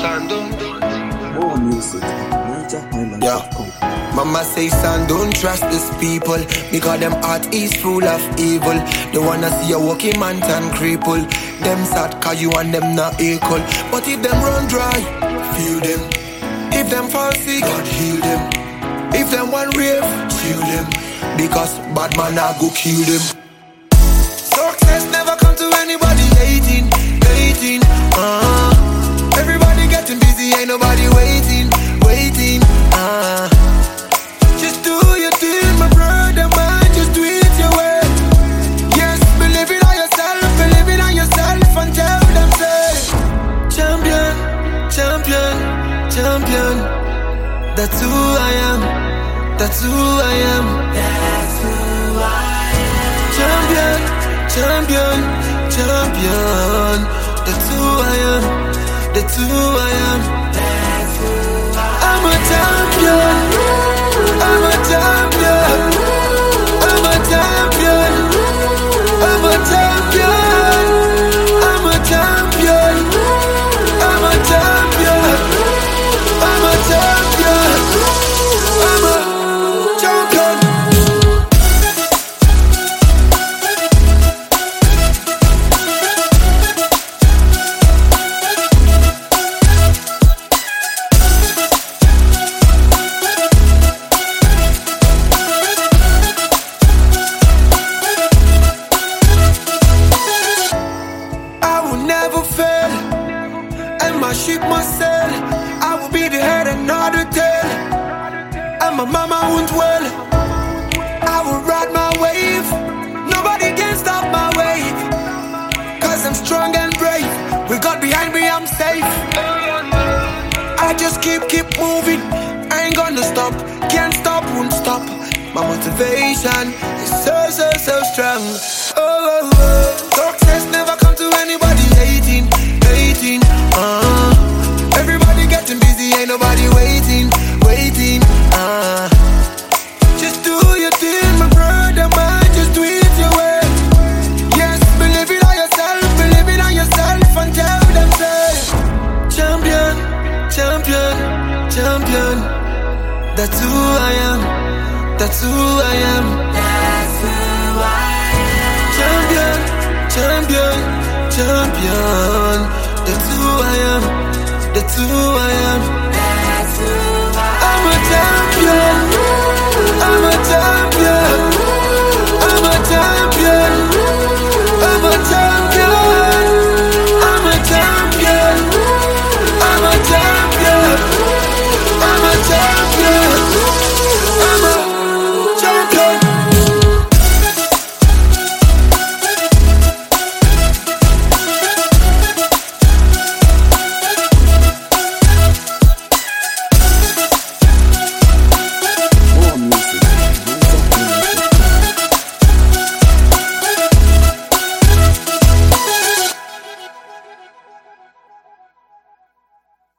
More music, NigerIsland.com. Mama say, son, don't trust these people, because them heart is full of evil. They wanna see a walking man turn cripple. Them sad cause you and them not equal. But if them run dry, feel them. If them fall sick, God heal them. If them want rave, chill them. Because bad man I go kill them. Success never come to anybody hating. Everybody getting busy, ain't nobody waiting. Just do your thing, my brother, man. Just do it your way. Yes, believe it on yourself, and tell them say, champion. That's who I am. That's who I am. Champion. That's who I am. That's who I am. I'm a champion. I'm a champion. I'm a champion. I'm a champion. I'm a champion. I'm a champion. I'm a champion. I'm a champion. Never fail, and my ship must sail. I will be the head and not the tail, and my mama won't well. I will ride my wave. Nobody can stop my wave, cause I'm strong and brave. With God behind me, I'm safe. I just keep moving. I ain't gonna stop, can't stop, won't stop. My motivation is so strong. Success never come to anybody hating. Everybody getting busy, ain't nobody waiting. Just do your thing, my brother, man. Just do it your way. Yes, believe it on yourself, and tell them say, champion. That's who I am. That's who I am. Champion. That's who I am. That's who I am.